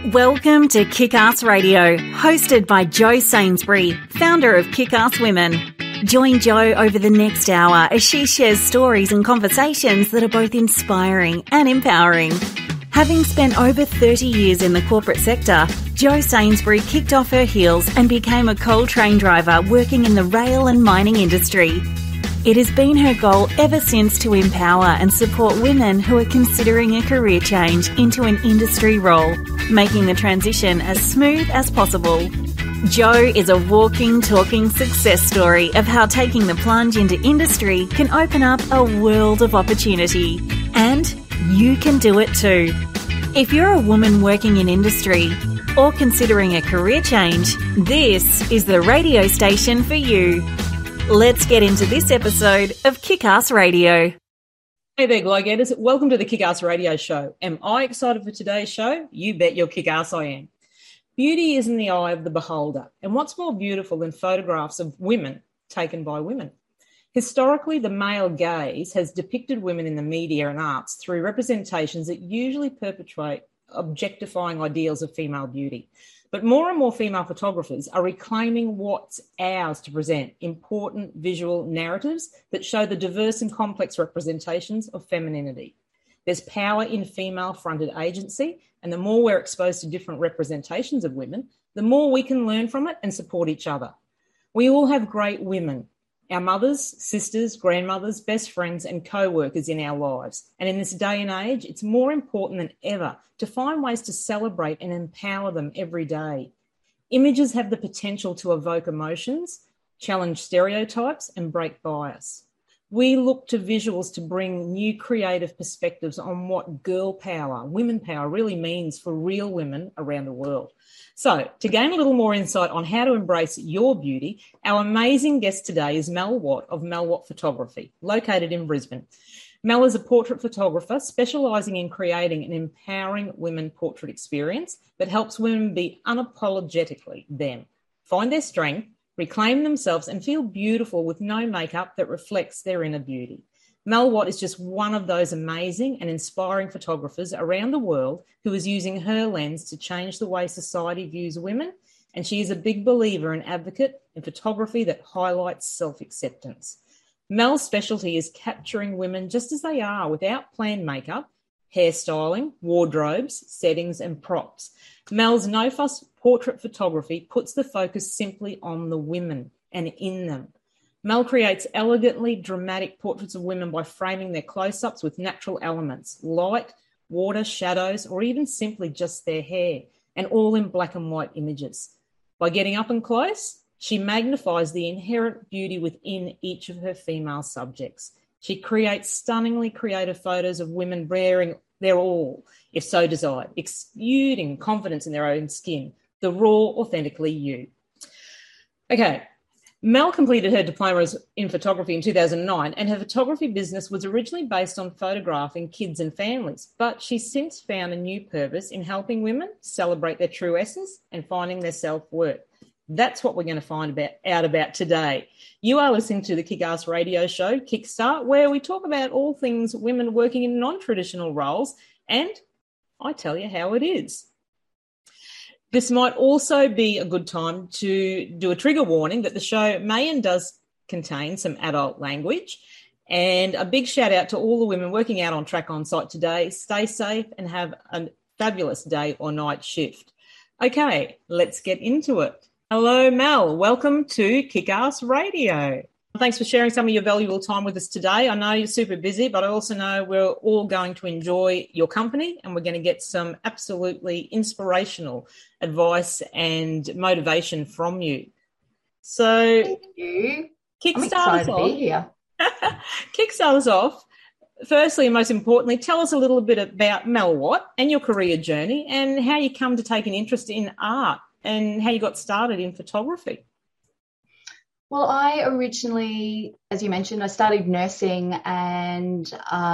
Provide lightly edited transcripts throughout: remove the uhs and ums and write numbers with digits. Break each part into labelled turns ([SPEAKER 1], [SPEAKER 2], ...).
[SPEAKER 1] Welcome to Kick-Ass Radio, hosted by Jo Sainsbury, founder of Kick-Ass Women. Join Jo over the next hour as she shares stories and conversations that are both inspiring and empowering. Having spent over 30 years in the corporate sector, Jo Sainsbury kicked off her heels and became a coal train driver working in the rail and mining industry. It has been her goal ever since to empower and support women who are considering a career change into an industry role, making the transition as smooth as possible. Jo is a walking, talking success story of how taking the plunge into industry can open up a world of opportunity. And you can do it too. If you're a woman working in industry or considering a career change, this is the radio station for you. Let's get into this episode of Kick-Ass Radio.
[SPEAKER 2] Hey there, Glow-Getters. Welcome to the Kick-Ass Radio Show. Am I excited for today's show? You bet your kick-ass I am. Beauty is in the eye of the beholder. And what's more beautiful than photographs of women taken by women? Historically, the male gaze has depicted women in the media and arts through representations that usually perpetuate objectifying ideals of female beauty. But more and more female photographers are reclaiming what's ours to present, important visual narratives that show the diverse and complex representations of femininity. There's power in female-fronted agency, and the more we're exposed to different representations of women, the more we can learn from it and support each other. We all have great women, our mothers, sisters, grandmothers, best friends, and co-workers in our lives. And in this day and age, it's more important than ever to find ways to celebrate and empower them every day. Images have the potential to evoke emotions, challenge stereotypes, and break bias. We look to visuals to bring new creative perspectives on what girl power, women power really means for real women around the world. So, to gain a little more insight on how to embrace your beauty, our amazing guest today is Mel Watt of Mel Watt Photography, located in Brisbane. Mel is a portrait photographer specialising in creating an empowering women portrait experience that helps women be unapologetically them, find their strength, reclaim themselves and feel beautiful with no makeup that reflects their inner beauty. Mel Watt is just one of those amazing and inspiring photographers around the world who is using her lens to change the way society views women, and she is a big believer and advocate in photography that highlights self-acceptance. Mel's specialty is capturing women just as they are without planned makeup, hairstyling, wardrobes, settings and props. Mel's no-fuss portrait photography puts the focus simply on the women and in them. Mel creates elegantly dramatic portraits of women by framing their close-ups with natural elements, light, water, shadows, or even simply just their hair, and all in black and white images. By getting up and close, she magnifies the inherent beauty within each of her female subjects. She creates stunningly creative photos of women wearing their all, if so desired, exuding confidence in their own skin, the raw, authentically you. Okay, Mel completed her diploma in photography in 2009, and her photography business was originally based on photographing kids and families, but she's since found a new purpose in helping women celebrate their true essence and finding their self-worth. That's what we're going to find out about today. You are listening to the Kick-Ass Radio Show, Kickstart, where we talk about all things women working in non-traditional roles, and I tell you how it is. This might also be a good time to do a trigger warning that the show may and does contain some adult language. And a big shout out to all the women working out on track on site today. Stay safe and have a fabulous day or night shift. Okay, let's get into it. Hello, Mel. Welcome to Kick-Ass Radio. Thanks for sharing some of your valuable time with us today. I know you're super busy, but I also know we're all going to enjoy your company and we're going to get some absolutely inspirational advice and motivation from you. So,
[SPEAKER 3] thank you.
[SPEAKER 2] Kickstart us off. Firstly, and most importantly, tell us a little bit about Mel Watt and your career journey and how you come to take an interest in art and how you got started in photography.
[SPEAKER 3] Well, I originally, as you mentioned, I studied nursing, and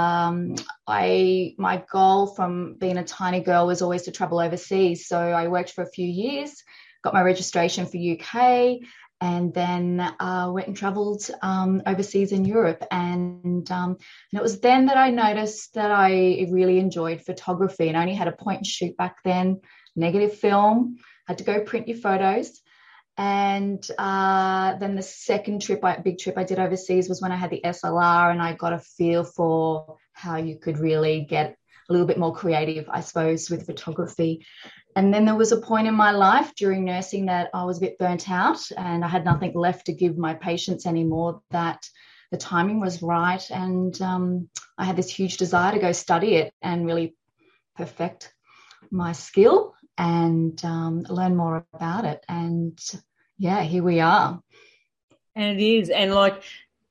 [SPEAKER 3] my goal from being a tiny girl was always to travel overseas. So I worked for a few years, got my registration for UK, and then went and travelled overseas in Europe. And it was then that I noticed that I really enjoyed photography, and I only had a point and shoot back then. negative film, had to go print your photos. And then the second big trip I did overseas was when I had the SLR, and I got a feel for how you could really get a little bit more creative, I suppose, with photography. And then there was a point in my life during nursing that I was a bit burnt out and I had nothing left to give my patients anymore, that the timing was right. And I had this huge desire to go study it and really perfect my skill and learn more about it. And yeah, here we are.
[SPEAKER 2] And it is. And like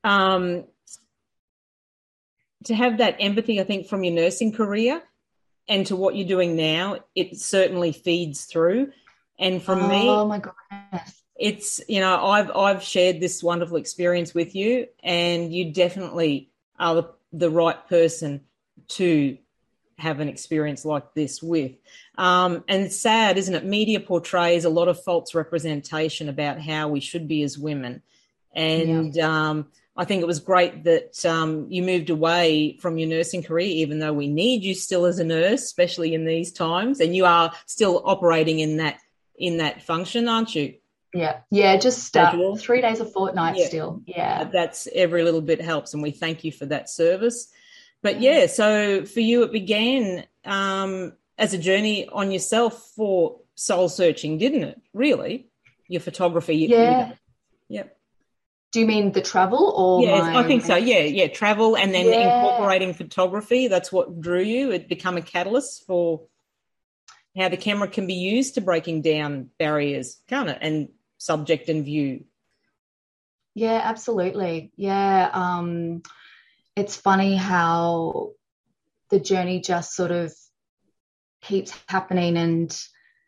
[SPEAKER 2] to have that empathy, I think, from your nursing career and to what you're doing now, it certainly feeds through. And for me,
[SPEAKER 3] oh my goodness,
[SPEAKER 2] it's, you know, I've shared this wonderful experience with you, and you definitely are the right person to have an experience like this with. And it's sad, isn't it? Media portrays a lot of false representation about how we should be as women. And I think it was great that you moved away from your nursing career, even though we need you still as a nurse, especially in these times. And you are still operating in that function, aren't you?
[SPEAKER 3] Yeah, just 3 days a fortnight still. Yeah.
[SPEAKER 2] That's every little bit helps, and we thank you for that service. But yeah, so for you it began as a journey on yourself for soul searching, didn't it? Really? Your photography.
[SPEAKER 3] Yeah.
[SPEAKER 2] Yep.
[SPEAKER 3] Do you mean the travel or
[SPEAKER 2] I think so. Yeah, travel and then incorporating photography. That's what drew you. It became a catalyst for how the camera can be used to breaking down barriers, can't it? And subject and view.
[SPEAKER 3] Yeah, absolutely. Yeah. It's funny how the journey just sort of keeps happening, and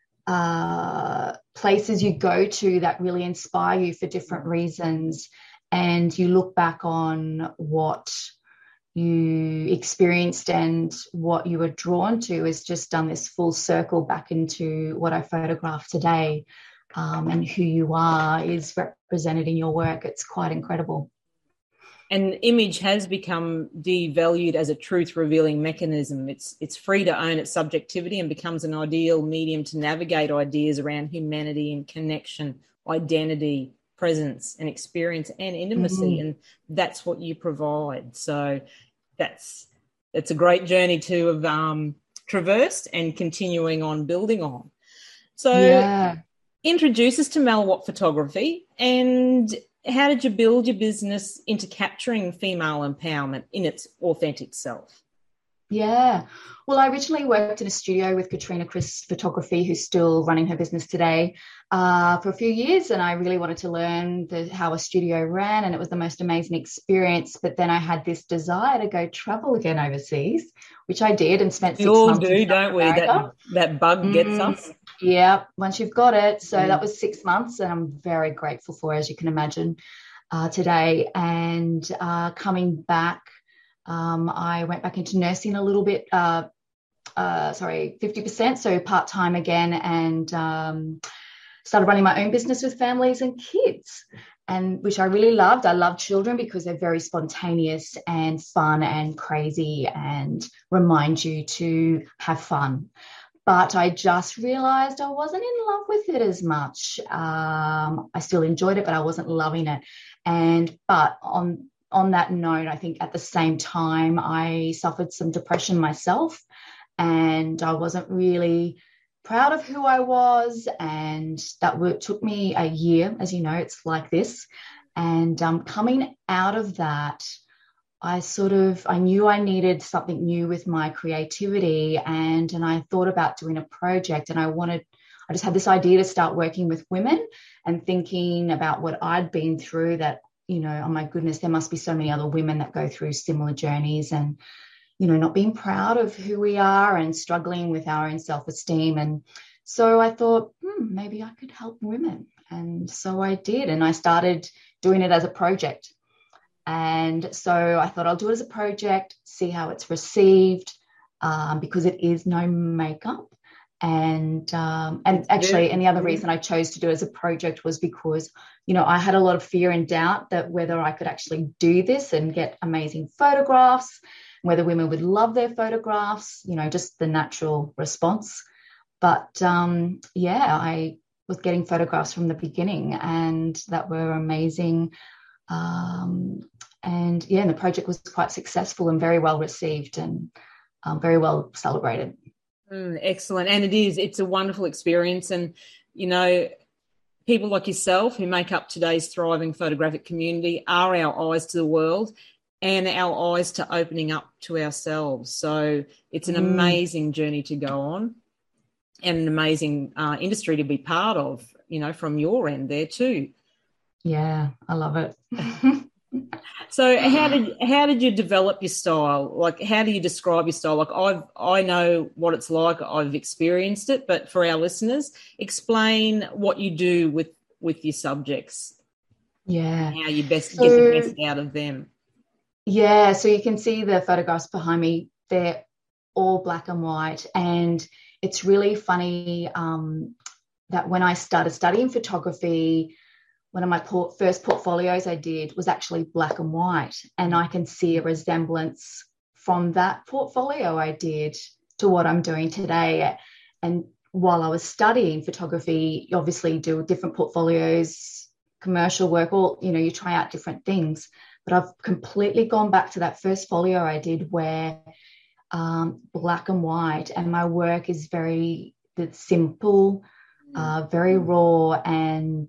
[SPEAKER 3] places you go to that really inspire you for different reasons, and you look back on what you experienced and what you were drawn to has just done this full circle back into what I photograph today, and who you are is represented in your work. It's quite incredible.
[SPEAKER 2] And image has become devalued as a truth-revealing mechanism. It's free to own its subjectivity and becomes an ideal medium to navigate ideas around humanity and connection, identity, presence and experience and intimacy. And that's what you provide. So it's a great journey to have traversed and continuing on building on. So introduce us to Mel Watt Photography, and how did you build your business into capturing female empowerment in its authentic self?
[SPEAKER 3] Yeah. Well, I originally worked in a studio with Katrina Chris Photography, who's still running her business today, for a few years. And I really wanted to learn how a studio ran, and it was the most amazing experience. But then I had this desire to go travel again overseas, which I did and spent 6 months.
[SPEAKER 2] We all do, don't we? That bug gets us.
[SPEAKER 3] Yeah, once you've got it. So that was 6 months, and I'm very grateful for, as you can imagine, today. And coming back, I went back into nursing a little bit, 50%, so part-time again, and started running my own business with families and kids, and which I really loved. I love children because they're very spontaneous and fun and crazy and remind you to have fun. But I just realized I wasn't in love with it as much. I still enjoyed it, but I wasn't loving it. But on that note, I think at the same time, I suffered some depression myself, and I wasn't really proud of who I was. And that took me a year, as you know, it's like this. And coming out of that, I knew I needed something new with my creativity, and I thought about doing a project, and I just had this idea to start working with women and thinking about what I'd been through, that, you know, oh my goodness, there must be so many other women that go through similar journeys, and, you know, not being proud of who we are and struggling with our own self-esteem. And so I thought, maybe I could help women. And so I did, and I started doing it as a project. And so I thought I'll do it as a project, see how it's received, because it is no makeup. And actually, and the other reason I chose to do it as a project was because, you know, I had a lot of fear and doubt that whether I could actually do this and get amazing photographs, whether women would love their photographs, you know, just the natural response. But I was getting photographs from the beginning, and that were amazing. And the project was quite successful and very well received, and very well celebrated.
[SPEAKER 2] Excellent. And it's a wonderful experience. And, people like yourself who make up today's thriving photographic community are our eyes to the world and our eyes to opening up to ourselves. So it's an amazing journey to go on, and an amazing industry to be part of, from your end there too.
[SPEAKER 3] Yeah, I love it.
[SPEAKER 2] So how did you develop your style? Like, how do you describe your style? Like, I know what it's like. I've experienced it, but for our listeners, explain what you do with your subjects.
[SPEAKER 3] Yeah.
[SPEAKER 2] And how you get the best out of them.
[SPEAKER 3] Yeah, so you can see the photographs behind me. They're all black and white, and it's really funny that when I started studying photography, one of my first portfolios I did was actually black and white, and I can see a resemblance from that portfolio I did to what I'm doing today. And while I was studying photography, you obviously do different portfolios, commercial work, you try out different things. But I've completely gone back to that first folio I did where black and white, and my work is very simple, very raw, and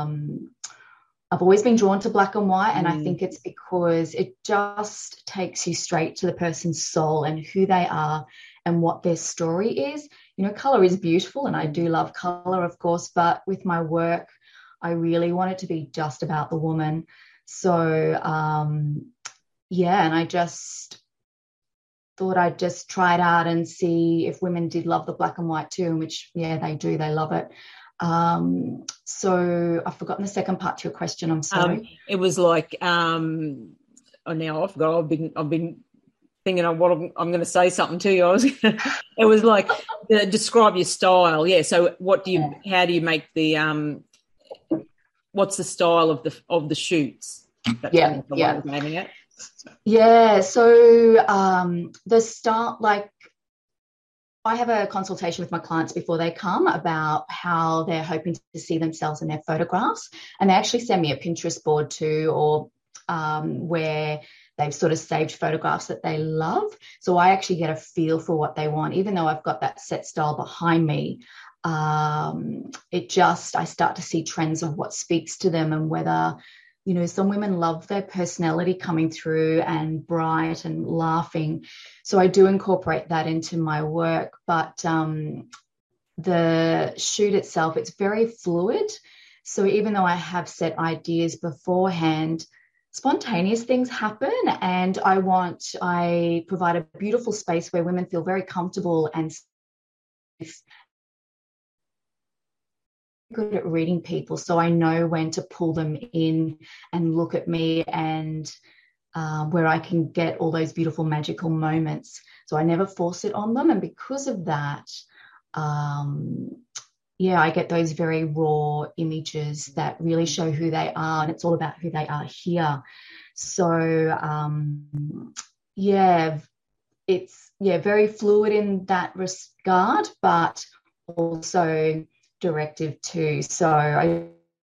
[SPEAKER 3] I've always been drawn to black and white, and I think it's because it just takes you straight to the person's soul and who they are and what their story is. Color is beautiful, and I do love color, of course, but with my work, I really want it to be just about the woman. So, and I just thought I'd just try it out and see if women did love the black and white too, which, yeah, they do. They love it. So I've forgotten the second part to your question. I'm sorry.
[SPEAKER 2] It was like, now I forgot. I've been thinking of what I'm going to say something to you. It was like, describe your style. Yeah. So how do you make the, what's the style of the shoots? That's
[SPEAKER 3] yeah.
[SPEAKER 2] I was naming it.
[SPEAKER 3] Yeah. So, the style, like, I have a consultation with my clients before they come about how they're hoping to see themselves in their photographs. And they actually send me a Pinterest board too, or where they've sort of saved photographs that they love. So I actually get a feel for what they want, even though I've got that set style behind me. I start to see trends of what speaks to them, and whether, some women love their personality coming through and bright and laughing. So I do incorporate that into my work. But the shoot itself, it's very fluid. So even though I have set ideas beforehand, spontaneous things happen, and I provide a beautiful space where women feel very comfortable and safe. Good at reading people, so I know when to pull them in and look at me, and where I can get all those beautiful magical moments. So I never force it on them, and because of that, I get those very raw images that really show who they are, and it's all about who they are here. So it's very fluid in that regard, but also directive too. So I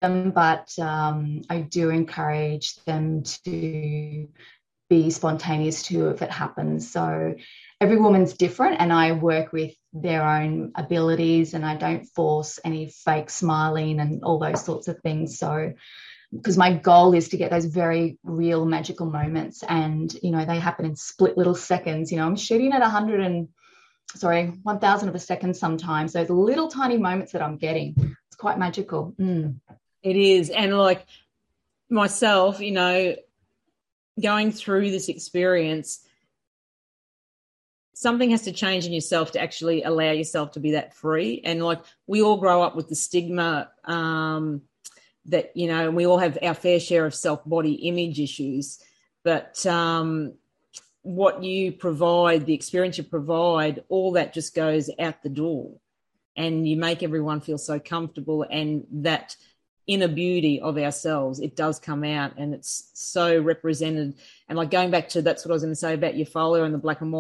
[SPEAKER 3] do encourage them to be spontaneous too if it happens. So every woman's different, and I work with their own abilities, and I don't force any fake smiling and all those sorts of things. So because my goal is to get those very real magical moments, and they happen in split little seconds. I'm shooting at 1,000 of a second sometimes. Those little tiny moments that I'm getting, it's quite magical.
[SPEAKER 2] It is. And like myself, going through this experience, something has to change in yourself to actually allow yourself to be that free. And like, we all grow up with the stigma that, we all have our fair share of self-body image issues, but what you provide, the experience you provide, all that just goes out the door, and you make everyone feel so comfortable, and that inner beauty of ourselves, it does come out, and it's so represented. And like, going back to, that's what I was going to say about your folio and the black and white,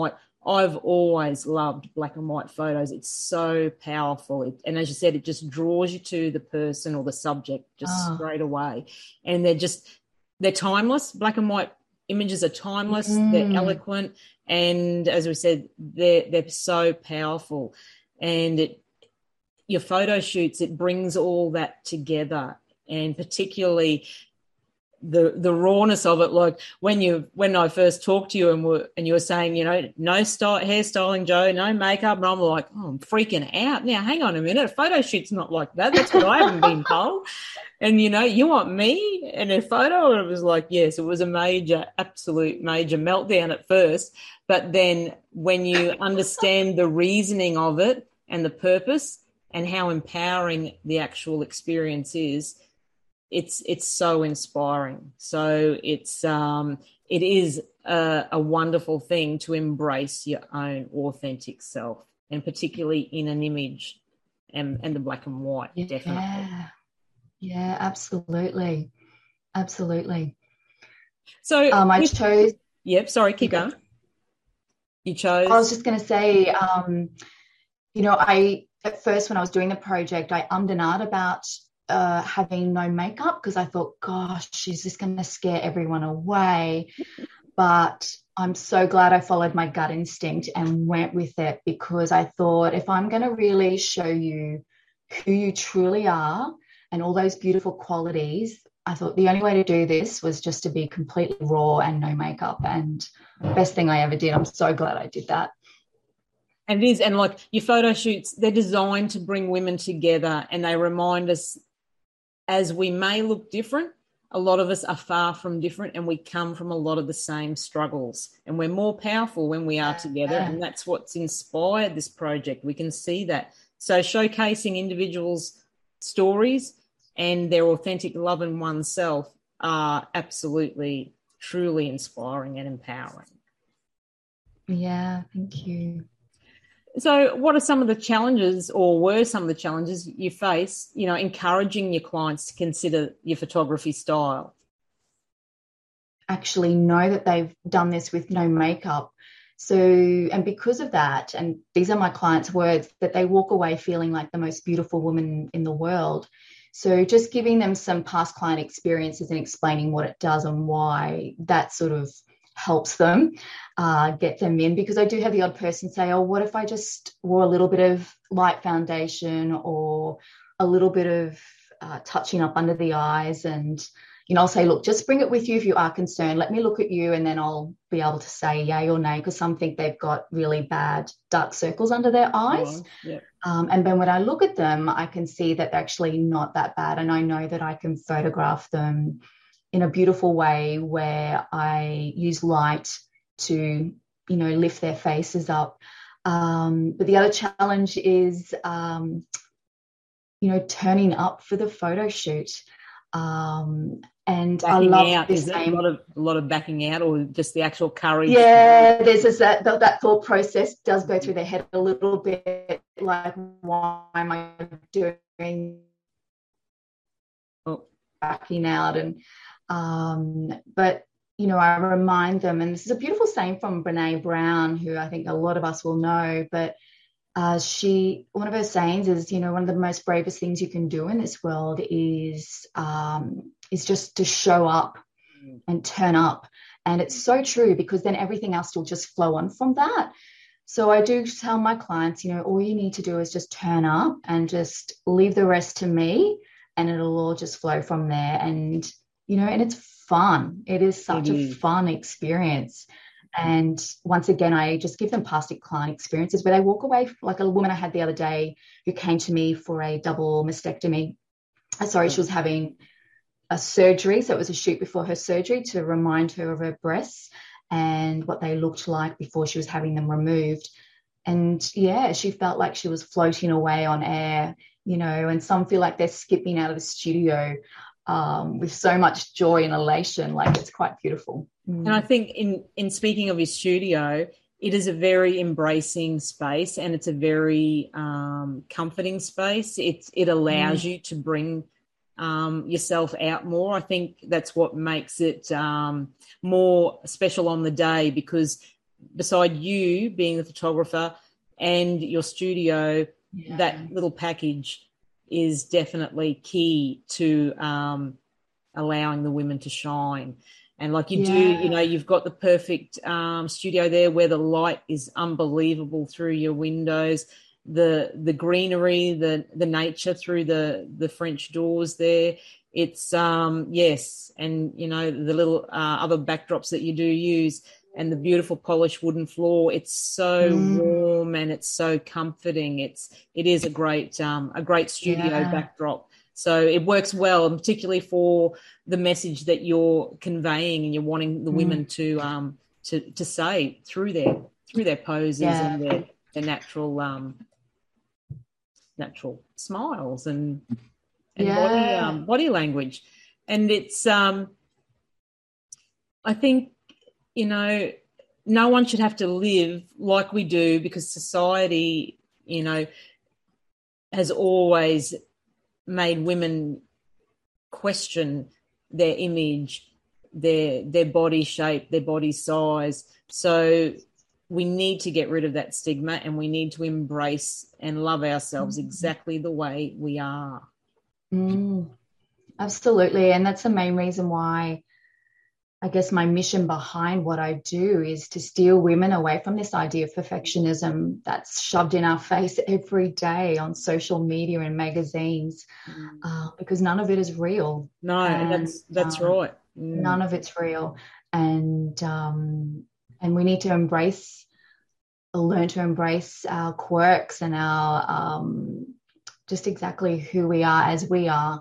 [SPEAKER 2] I've always loved black and white photos. It's so powerful. And as you said, it just draws you to the person or the subject just straight away. And they're timeless. Black and white images are timeless. They're eloquent. And as we said, they're so powerful. And your photo shoots, it brings all that together. And particularly the rawness of it, like when I first talked to you and you were saying, no hairstyling, Jo, no makeup, and I'm like, I'm freaking out. Now, hang on a minute, a photo shoot's not like that. That's what I haven't been told. And, you want me in a photo? And it was like, yes, it was absolute major meltdown at first. But then when you understand the reasoning of it and the purpose and how empowering the actual experience is, it's so inspiring. So it is a wonderful thing to embrace your own authentic self, and particularly in an image and the black and white, definitely.
[SPEAKER 3] Yeah, absolutely.
[SPEAKER 2] So
[SPEAKER 3] I chose.
[SPEAKER 2] Yep. Sorry, keep going. You chose.
[SPEAKER 3] I was just going to say, at first when I was doing the project, I ummed and ahed about having no makeup because I thought, gosh, she's just going to scare everyone away. But I'm so glad I followed my gut instinct and went with it, because I thought, if I'm going to really show you who you truly are and all those beautiful qualities, I thought the only way to do this was just to be completely raw and no makeup. And best thing I ever did. I'm so glad I did that.
[SPEAKER 2] And it is, and like your photo shoots, they're designed to bring women together, and they remind us, as we may look different, a lot of us are far from different, and we come from a lot of the same struggles, and we're more powerful when we are together. And that's what's inspired this project. We can see that. So showcasing individuals' stories and their authentic love in oneself are absolutely, truly inspiring and empowering.
[SPEAKER 3] Yeah, thank you.
[SPEAKER 2] So what are some of the challenges, or were some of the challenges you face, encouraging your clients to consider your photography style?
[SPEAKER 3] Actually know that they've done this with no makeup. So, and because of that, and these are my clients' words, that they walk away feeling like the most beautiful woman in the world. So just giving them some past client experiences and explaining what it does and why, that sort of helps them get them in. Because I do have the odd person say, oh, what if I just wore a little bit of light foundation or a little bit of touching up under the eyes? And I'll say, look, just bring it with you if you are concerned. Let me look at you, and then I'll be able to say yay or nay, because some think they've got really bad dark circles under their eyes.
[SPEAKER 2] Yeah.
[SPEAKER 3] And then when I look at them, I can see that they're actually not that bad, and I know that I can photograph them in a beautiful way where I use light to, lift their faces up. But the other challenge is, turning up for the photo shoot. And
[SPEAKER 2] backing
[SPEAKER 3] I love
[SPEAKER 2] out.
[SPEAKER 3] this
[SPEAKER 2] Is it
[SPEAKER 3] game.
[SPEAKER 2] a lot of backing out, or just the actual courage?
[SPEAKER 3] Yeah, there's that thought process does go through their head a little bit, like, why am I doing backing out? And but I remind them, and this is a beautiful saying from Brené Brown, who I think a lot of us will know, but one of her sayings is, one of the most bravest things you can do in this world is just to show up and turn up. And it's so true, because then everything else will just flow on from that. So I do tell my clients, all you need to do is just turn up and just leave the rest to me, and it'll all just flow from there. And and it's fun. It is such a fun experience. And once again, I just give them past client experiences where they walk away, like a woman I had the other day who came to me for a double mastectomy. She was having a surgery. So it was a shoot before her surgery to remind her of her breasts and what they looked like before she was having them removed. And yeah, she felt like she was floating away on air, and some feel like they're skipping out of the studio with so much joy and elation. Like, it's quite beautiful.
[SPEAKER 2] And I think in speaking of your studio, it is a very embracing space, and it's a very comforting space. It allows you to bring yourself out more. I think that's what makes it more special on the day, because beside you being the photographer and your studio, that little package is definitely key to allowing the women to shine. And like you do, you know, you've got the perfect studio there where the light is unbelievable through your windows, the greenery, the nature through the French doors there. It's yes, and you know, the little other backdrops that you do use, and the beautiful polished wooden floor. It's so warm and it's so comforting. It is a great studio backdrop. So it works well, and particularly for the message that you're conveying and you're wanting the women to say through their poses and their natural smiles and body language. And it's I think, you know, no one should have to live like we do, because society, you know, has always made women question their image, their body shape, their body size. So we need to get rid of that stigma, and we need to embrace and love ourselves exactly the way we are.
[SPEAKER 3] Absolutely. And that's the main reason why I guess my mission behind what I do is to steer women away from this idea of perfectionism that's shoved in our face every day on social media and magazines, because none of it is real.
[SPEAKER 2] No, and that's right.
[SPEAKER 3] None of it's real. And we need to learn to embrace our quirks and our just exactly who we are as we are.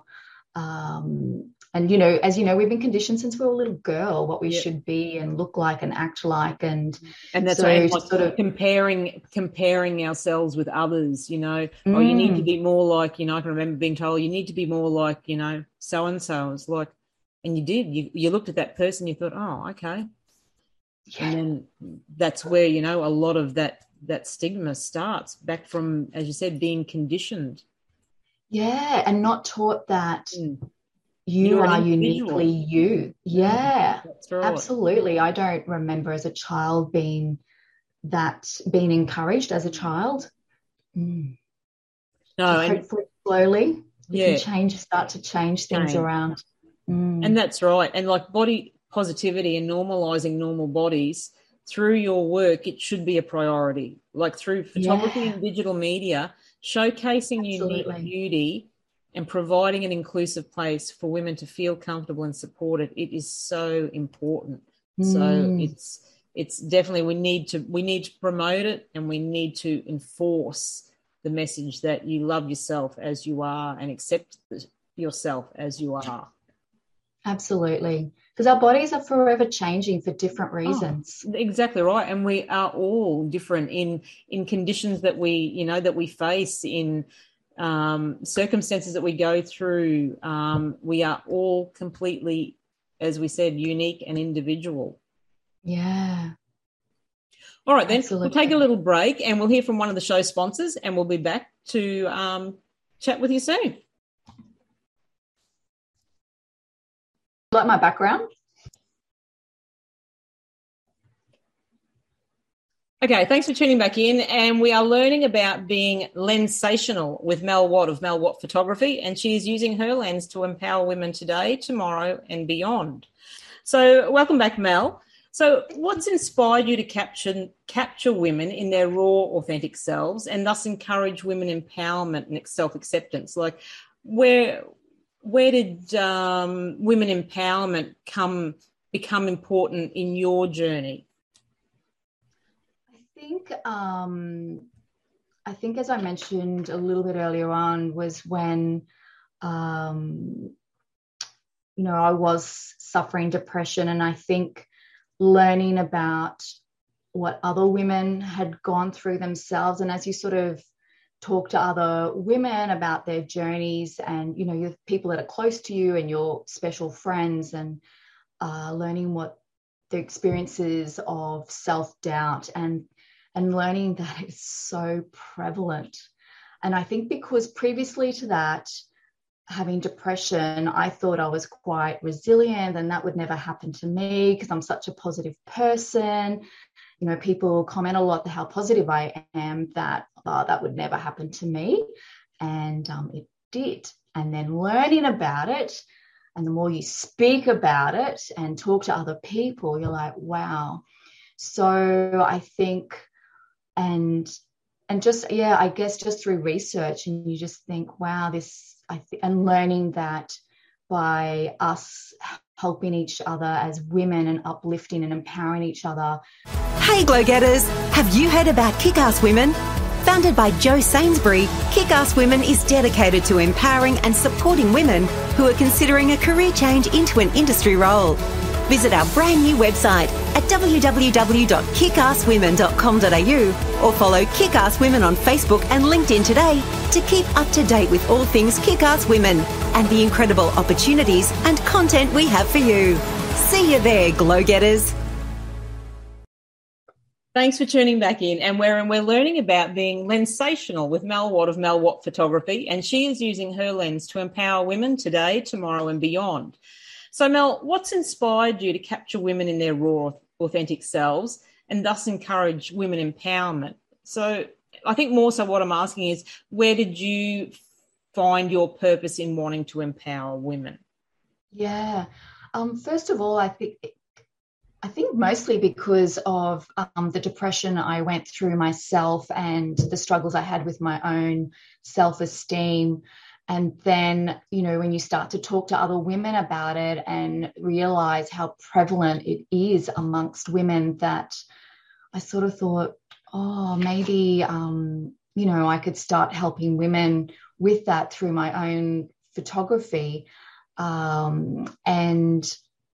[SPEAKER 3] And, you know, as you know, we've been conditioned since we were a little girl what we should be and look like and act like. And
[SPEAKER 2] that's
[SPEAKER 3] so
[SPEAKER 2] right. Like sort of comparing ourselves with others, you know. Oh, you need to be more like, you know, I can remember being told you need to be more like, you know, so-and-so. It's like, and you did. You looked at that person, you thought, oh, okay. Yeah. And then that's where, you know, a lot of that stigma starts back from, as you said, being conditioned.
[SPEAKER 3] Yeah, and not taught that you are uniquely you. Yeah,
[SPEAKER 2] that's right.
[SPEAKER 3] Absolutely. I don't remember as a child being encouraged as a child. No, and hopefully slowly we can start to change things around.
[SPEAKER 2] And that's right. And like body positivity and normalizing normal bodies through your work, it should be a priority. Like through photography and digital media, showcasing unique beauty and providing an inclusive place for women to feel comfortable and supported, it is so important. So it's definitely we need to promote it, and we need to enforce the message that you love yourself as you are and accept yourself as you are.
[SPEAKER 3] Absolutely. Because our bodies are forever changing for different reasons.
[SPEAKER 2] Oh, exactly right. And we are all different in conditions that we face, in circumstances that we go through. We are all completely, as we said, unique and individual.
[SPEAKER 3] Yeah.
[SPEAKER 2] All right, then. Absolutely. We'll take a little break and we'll hear from one of the show sponsors, and we'll be back to chat with you soon.
[SPEAKER 3] Like my background?
[SPEAKER 2] Okay, thanks for tuning back in. And we are learning about being lensational with Mel Watt of Mel Watt Photography, and she is using her lens to empower women today, tomorrow, and beyond. So welcome back, Mel. So what's inspired you to capture women in their raw, authentic selves, and thus encourage women empowerment and self-acceptance? Like, where did women empowerment become important in your journey?
[SPEAKER 3] I think as I mentioned a little bit earlier on was when I was suffering depression, and I think learning about what other women had gone through themselves, and as you sort of talk to other women about their journeys, and you know, your people that are close to you and your special friends, and learning what the experiences of self-doubt and learning that it's so prevalent. And I think because previously to that, having depression, I thought I was quite resilient and that would never happen to me because I'm such a positive person. people comment a lot how positive I am, that that would never happen to me. And it did. And then learning about it, and the more you speak about it and talk to other people, you're like, wow. So I think, and just, I guess just through research, and you just think, wow, and learning that by us helping each other as women and uplifting and empowering each other.
[SPEAKER 4] Hey, Glow Getters, have you heard about Kick-Ass Women? Founded by Jo Sainsbury, Kick-Ass Women is dedicated to empowering and supporting women who are considering a career change into an industry role. Visit our brand new website at www.kickasswomen.com.au or follow Kick-Ass Women on Facebook and LinkedIn today to keep up to date with all things Kick-Ass Women and the incredible opportunities and content we have for you. See you there, Glow Getters.
[SPEAKER 2] Thanks for tuning back in, and we're learning about being lensational with Mel Watt of Mel Watt Photography, and she is using her lens to empower women today, tomorrow and beyond. So Mel, what's inspired you to capture women in their raw, authentic selves and thus encourage women empowerment? So I think more so what I'm asking is, where did you find your purpose in wanting to empower women?
[SPEAKER 3] Yeah. First of all, I think mostly because of the depression I went through myself and the struggles I had with my own self-esteem. And then, when you start to talk to other women about it and realize how prevalent it is amongst women, that I sort of thought, oh, maybe, I could start helping women with that through my own photography. And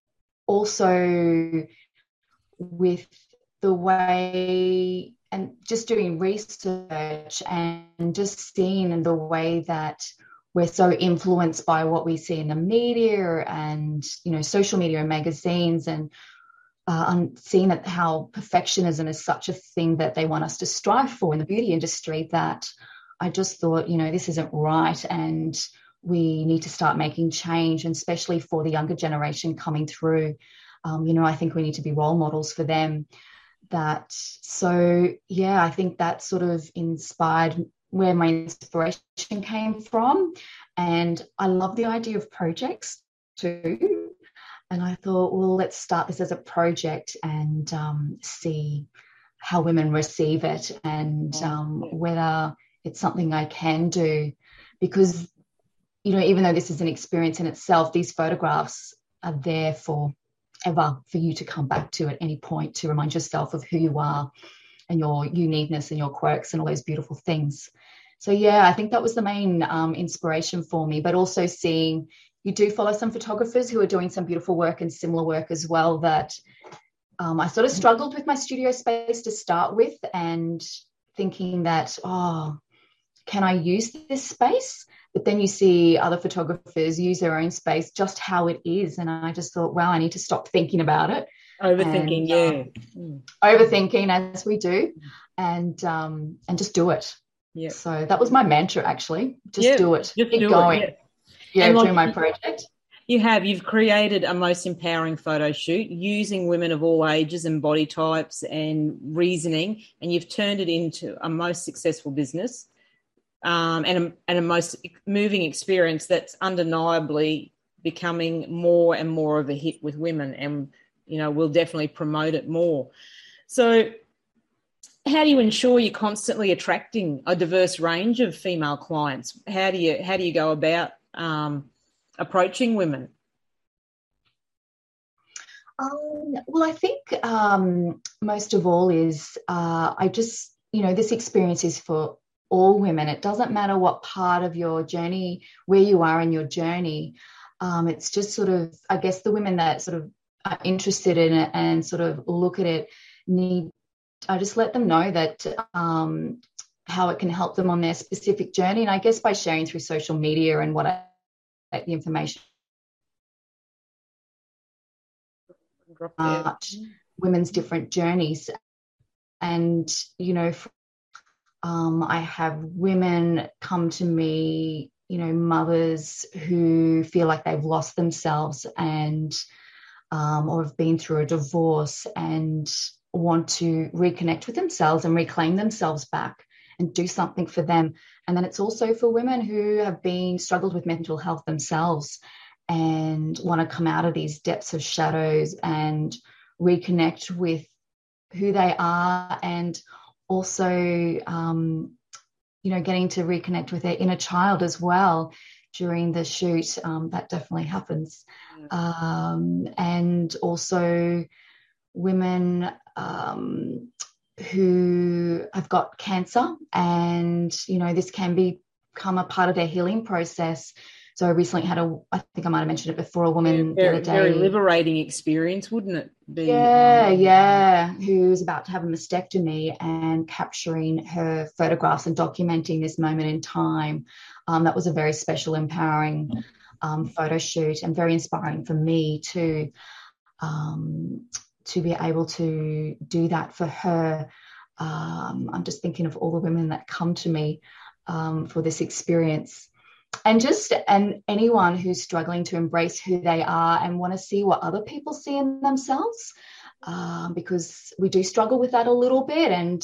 [SPEAKER 3] also with the way, and just doing research and just seeing the way that we're so influenced by what we see in the media and, social media and magazines, and seeing that how perfectionism is such a thing that they want us to strive for in the beauty industry, that I just thought, this isn't right, and we need to start making change, and especially for the younger generation coming through. I think we need to be role models for them. I think that sort of inspired where my inspiration came from. And I love the idea of projects too. And I thought, well, let's start this as a project and see how women receive it, and whether it's something I can do. Because, even though this is an experience in itself, these photographs are there forever for you to come back to at any point, to remind yourself of who you are and your uniqueness and your quirks and all those beautiful things. So, I think that was the main inspiration for me, but also seeing you do follow some photographers who are doing some beautiful work and similar work as well, that I sort of struggled with my studio space to start with, and thinking that, can I use this space? But then you see other photographers use their own space just how it is. And I just thought, wow, I need to stop thinking about it.
[SPEAKER 2] Overthinking,
[SPEAKER 3] Overthinking, as we do, and just do it.
[SPEAKER 2] Yeah.
[SPEAKER 3] So that was my mantra, actually. Just do it.
[SPEAKER 2] Just
[SPEAKER 3] keep
[SPEAKER 2] do
[SPEAKER 3] going.
[SPEAKER 2] It,
[SPEAKER 3] through my project.
[SPEAKER 2] You've created a most empowering photo shoot using women of all ages and body types and reasoning, and you've turned it into a most successful business. And a most moving experience that's undeniably becoming more and more of a hit with women, and we'll definitely promote it more. So how do you ensure you're constantly attracting a diverse range of female clients? How do you go about approaching women?
[SPEAKER 3] Well, I think most of all is I just, this experience is for all women. It doesn't matter what part of your journey, where you are in your journey. It's just sort of, I guess, the women that sort of are interested in it and sort of look at it I just let them know that how it can help them on their specific journey. And I guess by sharing through social media and the information women's different journeys. And, I have women come to me, mothers who feel like they've lost themselves and or have been through a divorce, and want to reconnect with themselves and reclaim themselves back and do something for them. And then it's also for women who have struggled with mental health themselves and want to come out of these depths of shadows and reconnect with who they are, and also, getting to reconnect with their inner child as well during the shoot. That definitely happens. And also women who have got cancer, and this can become a part of their healing process. So I recently had I think I might have mentioned it before, a woman the other day.
[SPEAKER 2] Very liberating experience, wouldn't it be?
[SPEAKER 3] Yeah, who's about to have a mastectomy, and capturing her photographs and documenting this moment in time. That was a very special, empowering photo shoot, and very inspiring for me too. To be able to do that for her. I'm just thinking of all the women that come to me for this experience, and anyone who's struggling to embrace who they are and want to see what other people see in themselves, because we do struggle with that a little bit, and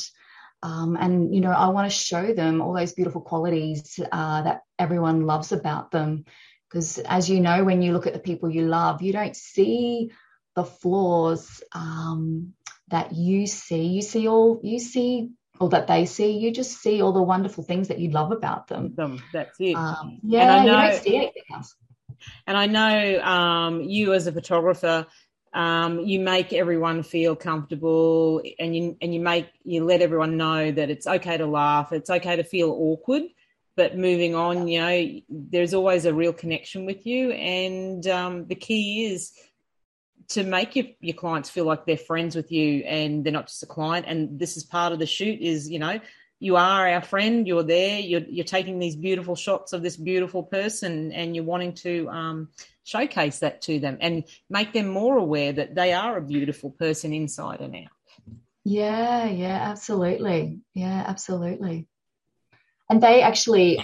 [SPEAKER 3] I want to show them all those beautiful qualities that everyone loves about them, because as you know, when you look at the people you love, you don't see the flaws that you see. You see all that they see. You just see all the wonderful things that you love about them.
[SPEAKER 2] That's it.
[SPEAKER 3] You don't see anything else.
[SPEAKER 2] And I know you as a photographer, you make everyone feel comfortable, and you let everyone know that it's okay to laugh, it's okay to feel awkward, but moving on, there's always a real connection with you. And the key is to make your clients feel like they're friends with you and they're not just a client. And this is part of the shoot is, you are our friend, you're there, you're taking these beautiful shots of this beautiful person, and you're wanting to showcase that to them and make them more aware that they are a beautiful person inside and out.
[SPEAKER 3] Yeah, absolutely. Yeah, absolutely. And they actually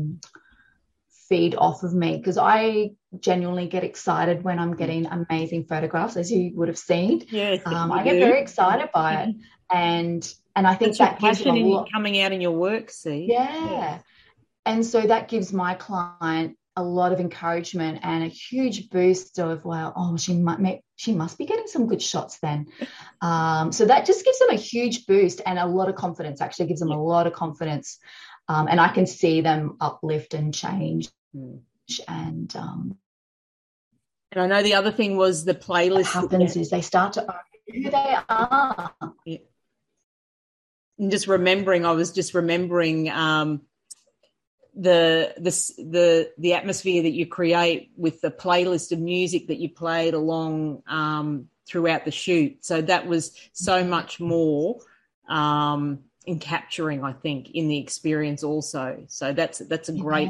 [SPEAKER 3] feed off of me, because I genuinely get excited when I'm getting amazing photographs, as you would have seen.
[SPEAKER 2] Yes,
[SPEAKER 3] I get very excited by it, and I think that gives them a lot
[SPEAKER 2] coming out in your work. See,
[SPEAKER 3] yeah, and so that gives my client a lot of encouragement and a huge boost of, wow, she must be getting some good shots then. So that just gives them a huge boost and a lot of confidence. Actually, gives them a lot of confidence, and I can see them uplift and change. And
[SPEAKER 2] I know the other thing was the playlist. What
[SPEAKER 3] happens is they start to own who they are.
[SPEAKER 2] Yeah. And I was just remembering the atmosphere that you create with the playlist of music that you played along throughout the shoot. So that was so much more in capturing, I think, in the experience also. So that's a great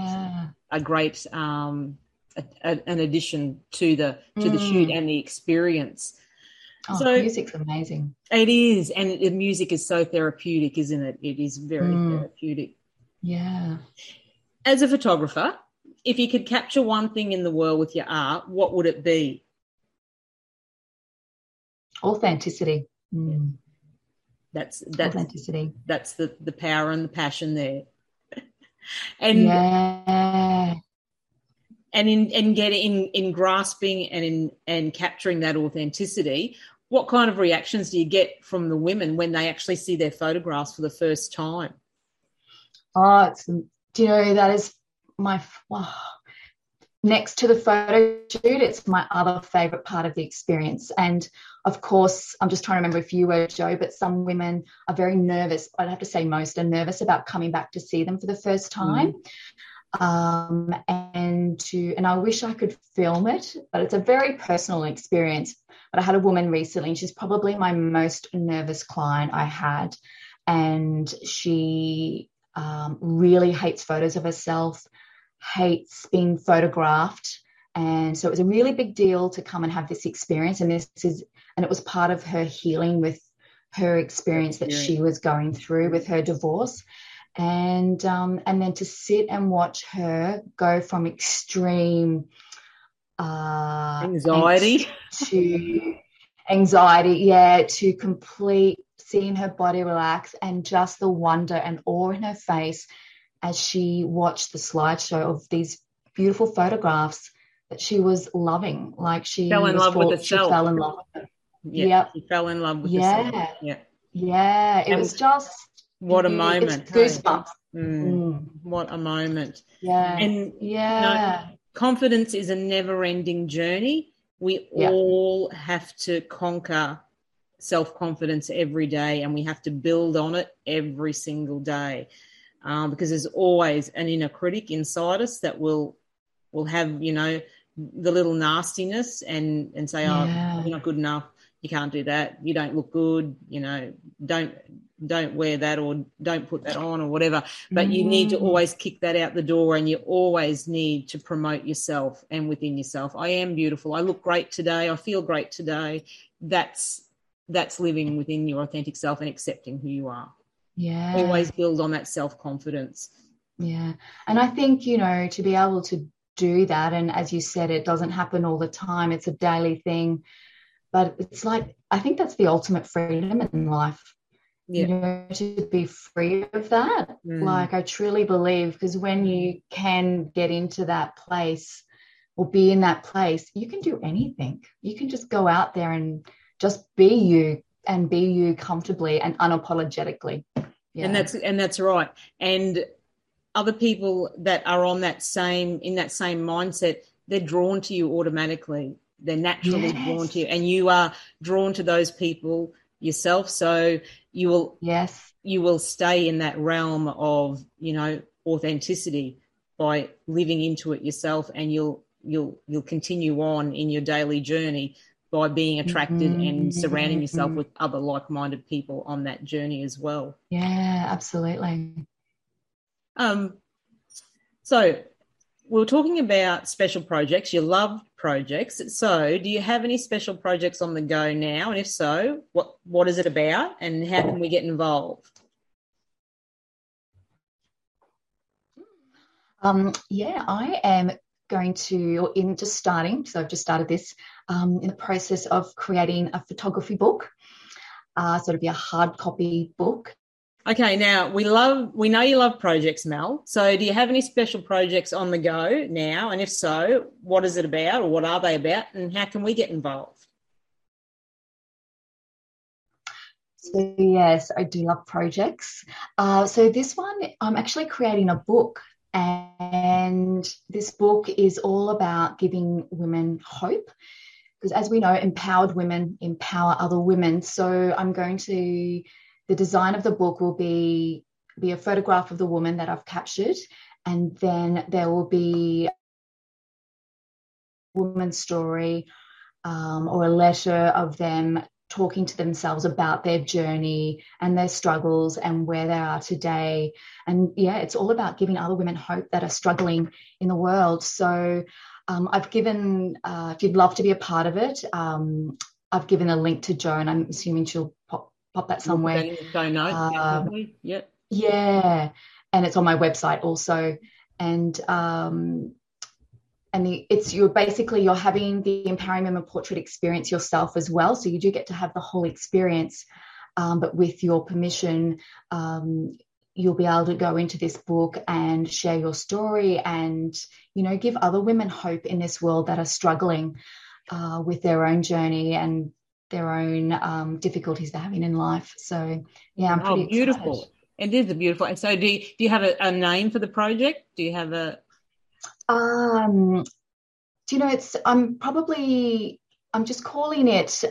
[SPEAKER 2] an addition to the shoot and the experience.
[SPEAKER 3] So music's amazing.
[SPEAKER 2] It is, and the music is so therapeutic, isn't it? It is very therapeutic.
[SPEAKER 3] Yeah.
[SPEAKER 2] As a photographer, if you could capture one thing in the world with your art, what would it be?
[SPEAKER 3] Authenticity.
[SPEAKER 2] That's
[SPEAKER 3] authenticity.
[SPEAKER 2] That's the power and the passion there. And and in grasping and in capturing that authenticity, what kind of reactions do you get from the women when they actually see their photographs for the first time?
[SPEAKER 3] That is my next to the photo shoot, it's my other favorite part of the experience. And of course, I'm just trying to remember if you were, Jo, but some women are very nervous. I'd have to say most are nervous about coming back to see them for the first time. And I wish I could film it, but it's a very personal experience. But I had a woman recently, and she's probably my most nervous client I had, and she really hates photos of herself, hates being photographed, and so it was a really big deal to come and have this experience. And it was part of her healing with her experience that she was going through with her divorce. And then to sit and watch her go from extreme
[SPEAKER 2] anxiety
[SPEAKER 3] to anxiety, to complete seeing her body relax and just the wonder and awe in her face as she watched the slideshow of these beautiful photographs that she was loving. Like she
[SPEAKER 2] fell in love with herself.
[SPEAKER 3] She fell in love with it.
[SPEAKER 2] She fell in love with herself.
[SPEAKER 3] It was just
[SPEAKER 2] what a moment.
[SPEAKER 3] It's goosebumps.
[SPEAKER 2] What a moment.
[SPEAKER 3] And
[SPEAKER 2] confidence is a never-ending journey. We all have to conquer self-confidence every day, and we have to build on it every single day, because there's always an inner critic inside us that will have, you know, the little nastiness and say, oh, you're not good enough, you can't do that, you don't look good, you know, don't wear that or don't put that on or whatever. But you need to always kick that out the door, and you always need to promote yourself and within yourself. I am beautiful. I look great today. I feel great today. That's living within your authentic self and accepting who you are.
[SPEAKER 3] Yeah.
[SPEAKER 2] Always build on that self-confidence.
[SPEAKER 3] Yeah. And I think, you know, to be able to do that, and as you said, it doesn't happen all the time. It's a daily thing. But it's like, I think that's the ultimate freedom in life. You know, to be free of that. Like, I truly believe, because when you can get into that place or be in that place, you can do anything. You can just go out there and just be you, and be you comfortably and unapologetically. Yeah.
[SPEAKER 2] And that's right. And other people that are in that same mindset, they're drawn to you automatically. They're naturally drawn to you, and you are drawn to those people yourself. So you will stay in that realm of, you know, authenticity by living into it yourself, and you'll continue on in your daily journey by being attracted and surrounding yourself with other like-minded people on that journey as well.
[SPEAKER 3] Yeah, absolutely.
[SPEAKER 2] So we were talking about special projects. You love projects. So do you have any special projects on the go now? And if so, what is it about, and how can we get involved?
[SPEAKER 3] I am going to, so I've just started this, in the process of creating a photography book. So it'll be a hard copy book.
[SPEAKER 2] Okay, now we know you love projects, Mel. So do you have any special projects on the go now? And if so, what is it about, or what are they about, and how can we get involved?
[SPEAKER 3] So yes, I do love projects. So this one, I'm actually creating a book, and this book is all about giving women hope, because as we know, empowered women empower other women. So the design of the book will be a photograph of the woman that I've captured, and then there will be a woman's story, or a letter of them talking to themselves about their journey and their struggles and where they are today. And it's all about giving other women hope that are struggling in the world. So I've given, if you'd love to be a part of it, I've given a link to Jo, and I'm assuming she'll pop that somewhere. Yeah, and it's on my website also. And you're having the Empowering Women Portrait experience yourself as well. So you do get to have the whole experience, but with your permission, you'll be able to go into this book and share your story and, you know, give other women hope in this world that are struggling with their own journey and their own difficulties they're having in life. So I'm pretty
[SPEAKER 2] beautiful.
[SPEAKER 3] excited.
[SPEAKER 2] It is a beautiful. And so do you have a name for the project? Do you have a
[SPEAKER 3] do you know, I'm just calling it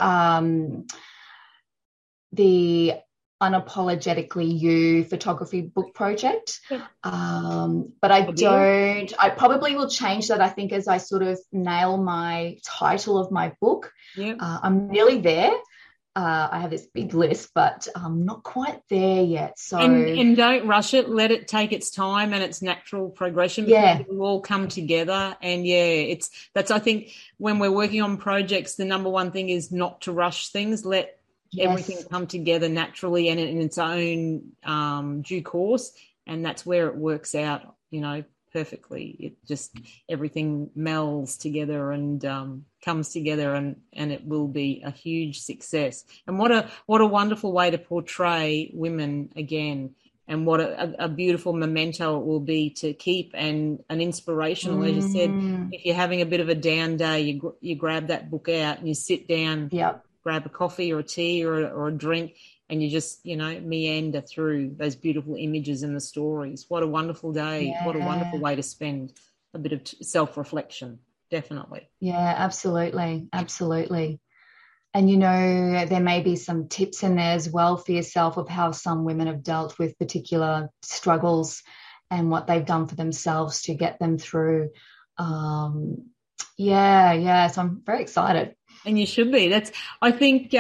[SPEAKER 3] the Unapologetically You Photography Book Project. But I probably will change that, I think, as I sort of nail my title of my book. I'm nearly there. I have this big list, but I'm not quite there yet. So
[SPEAKER 2] and don't rush it. Let it take its time and its natural progression. It will all come together. And that's I think when we're working on projects, the number one thing is not to rush things. Let everything come together naturally and in its own due course, and that's where it works out, you know, perfectly. It just, everything melds together and comes together, and it will be a huge success. And what a wonderful way to portray women again, and what a beautiful memento it will be to keep, and an inspirational, as you said. If you're having a bit of a down day, you grab that book out and you sit down, grab a coffee or a tea or a drink, and you just, meander through those beautiful images and the stories. What a wonderful day. Yeah. What a wonderful way to spend a bit of self-reflection. Definitely.
[SPEAKER 3] Yeah, absolutely. Absolutely. And, there may be some tips in there as well for yourself of how some women have dealt with particular struggles and what they've done for themselves to get them through. So I'm very excited.
[SPEAKER 2] And you should be. I think,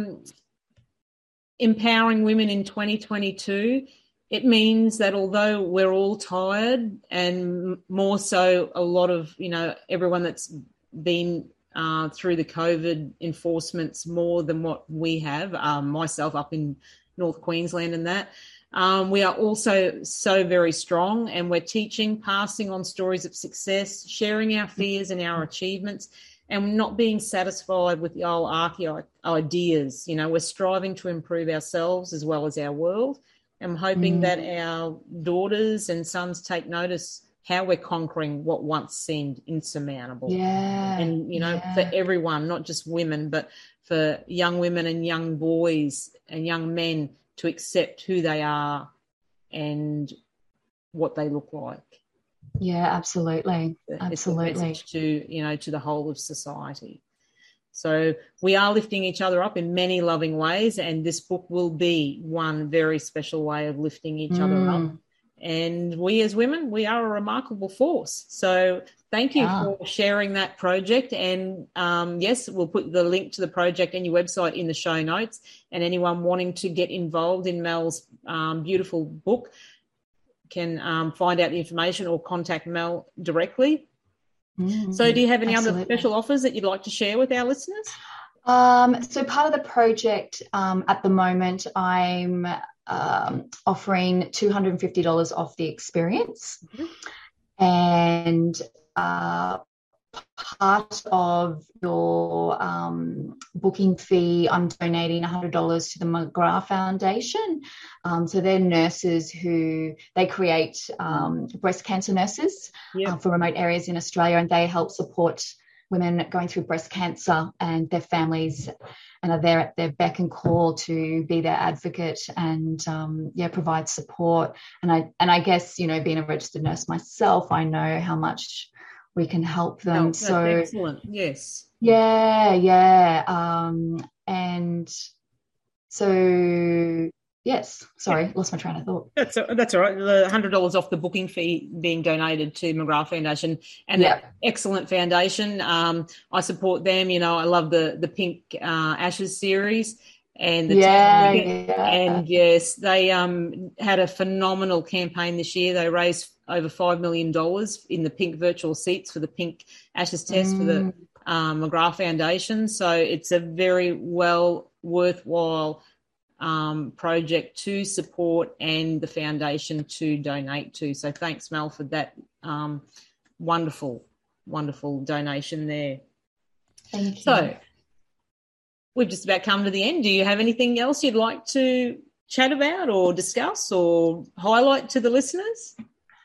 [SPEAKER 2] empowering women in 2022, it means that although we're all tired, and more so a lot of, everyone that's been through the COVID enforcements more than what we have, myself up in North Queensland and that, we are also so very strong, and we're teaching, passing on stories of success, sharing our fears and our achievements, and not being satisfied with the old archaic ideas. We're striving to improve ourselves as well as our world. I'm hoping that our daughters and sons take notice how we're conquering what once seemed insurmountable.
[SPEAKER 3] Yeah.
[SPEAKER 2] And, for everyone, not just women, but for young women and young boys and young men to accept who they are and what they look like.
[SPEAKER 3] Yeah, absolutely. Absolutely.
[SPEAKER 2] It's a message to the whole of society. So we are lifting each other up in many loving ways, and this book will be one very special way of lifting each other up. And we as women, we are a remarkable force. So thank you for sharing that project. And yes, we'll put the link to the project and your website in the show notes. And anyone wanting to get involved in Mel's beautiful book can find out the information or contact Mel directly. So do you have any other special offers that you'd like to share with our listeners?
[SPEAKER 3] So part of the project at the moment, I'm offering $250 off the experience. And part of your booking fee, I'm donating $100 to the McGrath Foundation. So they're nurses who they create breast cancer nurses for remote areas in Australia, and they help support women going through breast cancer and their families, and are there at their beck and call to be their advocate and provide support. And I guess, being a registered nurse myself, I know how much we can help them.
[SPEAKER 2] That's excellent. Yes.
[SPEAKER 3] And so, yes, sorry, lost my train of thought.
[SPEAKER 2] That's all right. The $100 off the booking fee being donated to McGrath Foundation, and an excellent foundation. I support them. I love the Pink Ashes series. And and yes, they had a phenomenal campaign this year. They raised over $5 million in the pink virtual seats for the Pink Ashes test for the McGrath Foundation. So it's a very worthwhile project to support, and the foundation to donate to. So thanks, Mel, for that wonderful donation there.
[SPEAKER 3] Thank you.
[SPEAKER 2] So we've just about come to the end. Do you have anything else you'd like to chat about or discuss or highlight to the listeners?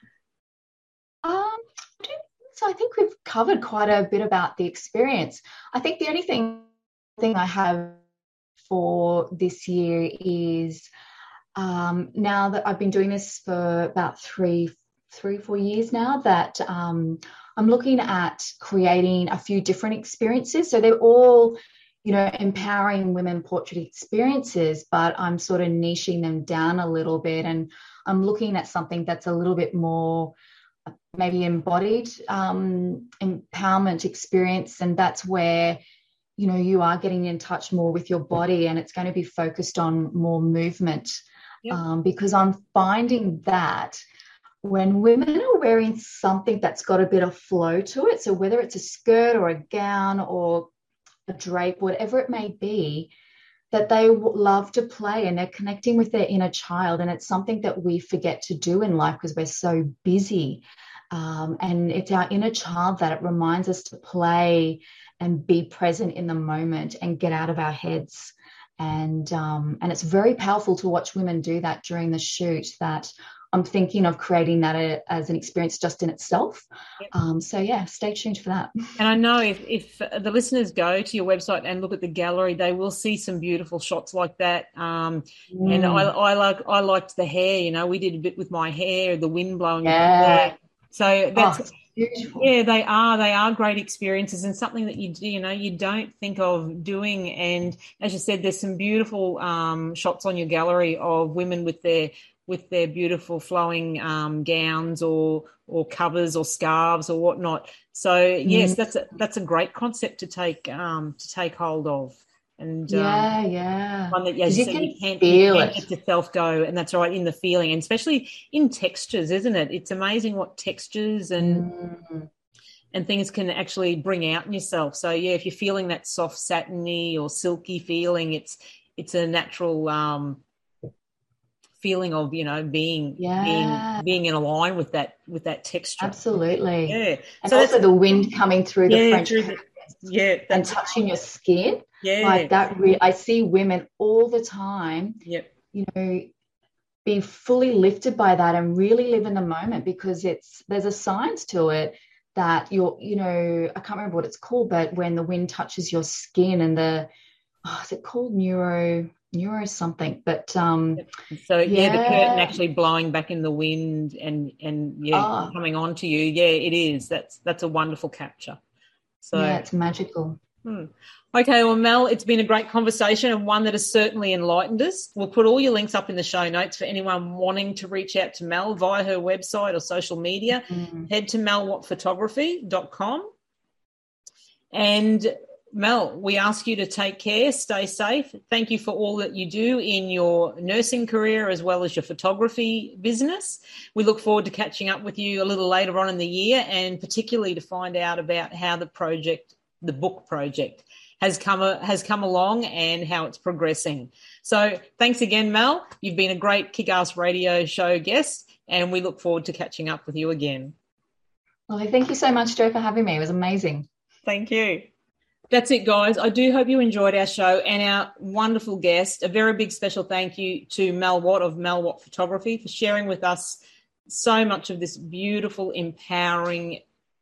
[SPEAKER 3] So I think we've covered quite a bit about the experience. I think the only thing I have for this year is now that I've been doing this for about 4 years now, that I'm looking at creating a few different experiences. So they're all, empowering women portrait experiences, but I'm sort of niching them down a little bit, and I'm looking at something that's a little bit more maybe embodied empowerment experience. And that's where, you are getting in touch more with your body, and it's going to be focused on more movement. Because I'm finding that when women are wearing something that's got a bit of flow to it, so whether it's a skirt or a gown or a drape, whatever it may be, that they love to play and they're connecting with their inner child. And it's something that we forget to do in life because we're so busy. And it's our inner child that it reminds us to play and be present in the moment and get out of our heads. And it's very powerful to watch women do that during the shoot, that I'm thinking of creating that as an experience just in itself.
[SPEAKER 2] Yep.
[SPEAKER 3] So, yeah, stay tuned for that.
[SPEAKER 2] And I know if the listeners go to your website and look at the gallery, they will see some beautiful shots like that. And I liked the hair. You know, we did a bit with my hair, the wind blowing.
[SPEAKER 3] Yeah.
[SPEAKER 2] So that's
[SPEAKER 3] beautiful.
[SPEAKER 2] Yeah, they are great experiences, and something that you don't think of doing. And as you said, there's some beautiful shots on your gallery of women with their beautiful flowing gowns or covers or scarves or whatnot. So yes, that's a great concept to take hold of. And
[SPEAKER 3] one
[SPEAKER 2] that, as you said, you can't let yourself go, and that's right, in the feeling, and especially in textures, isn't it? It's amazing what textures and things can actually bring out in yourself. So yeah, if you're feeling that soft, satiny or silky feeling, it's a natural feeling of being in line with that texture.
[SPEAKER 3] Absolutely.
[SPEAKER 2] Yeah.
[SPEAKER 3] And so also the wind coming through the French and touching your skin.
[SPEAKER 2] Yeah.
[SPEAKER 3] Like that. I see women all the time.
[SPEAKER 2] Yep.
[SPEAKER 3] Be fully lifted by that and really live in the moment, because there's a science to it that I can't remember what it's called, but when the wind touches your skin and is it called neuro something? But
[SPEAKER 2] the curtain actually blowing back in the wind and coming onto you. Yeah, it is. That's a wonderful capture. So
[SPEAKER 3] yeah, it's magical.
[SPEAKER 2] Okay, well, Mel, it's been a great conversation and one that has certainly enlightened us. We'll put all your links up in the show notes for anyone wanting to reach out to Mel via her website or social media. Head to melwattphotography.com. And Mel, we ask you to take care, stay safe. Thank you for all that you do in your nursing career as well as your photography business. We look forward to catching up with you a little later on in the year, and particularly to find out about how the book project has come along and how it's progressing. So thanks again, Mel. You've been a great Kick-Ass Radio Show guest, and we look forward to catching up with you again.
[SPEAKER 3] Well, thank you so much, Jo, for having me. It was amazing.
[SPEAKER 2] Thank you. That's it, guys. I do hope you enjoyed our show and our wonderful guest. A very big special thank you to Mel Watt of Mel Watt Photography for sharing with us so much of this beautiful, empowering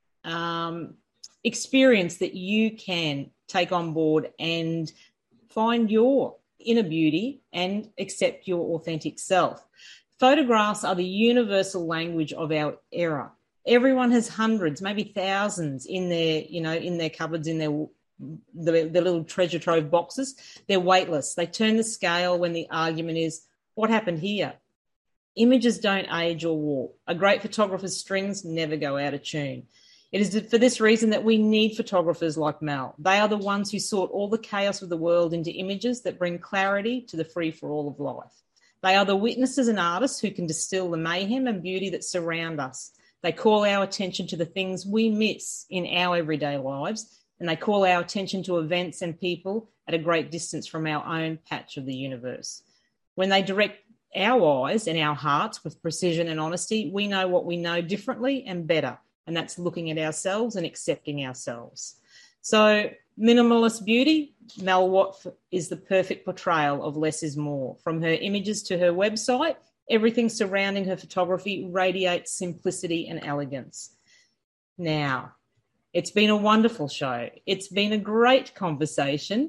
[SPEAKER 2] experience that you can take on board and find your inner beauty and accept your authentic self. Photographs are the universal language of our era. Everyone has hundreds, maybe thousands in their cupboards, in their little treasure trove boxes. They're weightless. They turn the scale when the argument is, what happened here? Images don't age or warp. A great photographer's strings never go out of tune. It is for this reason that we need photographers like Mel. They are the ones who sort all the chaos of the world into images that bring clarity to the free-for-all of life. They are the witnesses and artists who can distill the mayhem and beauty that surround us. They call our attention to the things we miss in our everyday lives, and they call our attention to events and people at a great distance from our own patch of the universe. When they direct our eyes and our hearts with precision and honesty, we know what we know differently and better, and that's looking at ourselves and accepting ourselves. So minimalist beauty, Mel Watt is the perfect portrayal of less is more. From her images to her website, everything surrounding her photography radiates simplicity and elegance. Now, it's been a wonderful show. It's been a great conversation.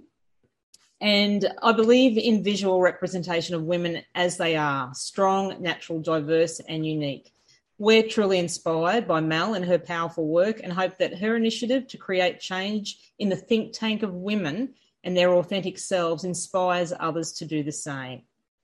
[SPEAKER 2] And I believe in visual representation of women as they are, strong, natural, diverse, and unique. We're truly inspired by Mel and her powerful work and hope that her initiative to create change in the think tank of women and their authentic selves inspires others to do the same.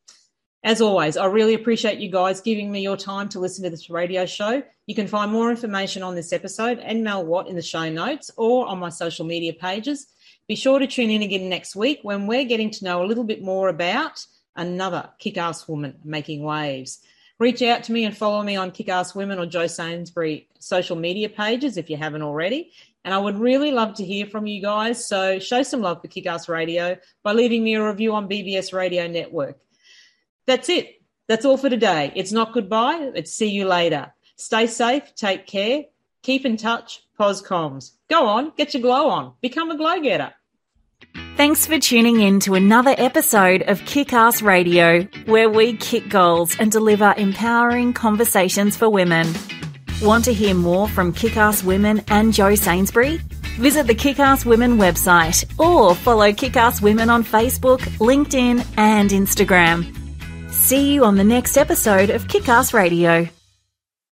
[SPEAKER 2] As always, I really appreciate you guys giving me your time to listen to this radio show. You can find more information on this episode and Mel Watt in the show notes or on my social media pages. Be sure to tune in again next week when we're getting to know a little bit more about another kick-ass woman making waves. Reach out to me and follow me on Kick-Ass Women or Jo Sainsbury social media pages if you haven't already. And I would really love to hear from you guys. So show some love for Kick-Ass Radio by leaving me a review on BBS Radio Network. That's it. That's all for today. It's not goodbye. It's see you later. Stay safe, take care, keep in touch, POSComms. Go on, get your glow on, become a glow-getter.
[SPEAKER 1] Thanks for tuning in to another episode of Kick-Ass Radio, where we kick goals and deliver empowering conversations for women. Want to hear more from Kick-Ass Women and Jo Sainsbury? Visit the Kick-Ass Women website or follow Kick-Ass Women on Facebook, LinkedIn and Instagram. See you on the next episode of Kick-Ass Radio.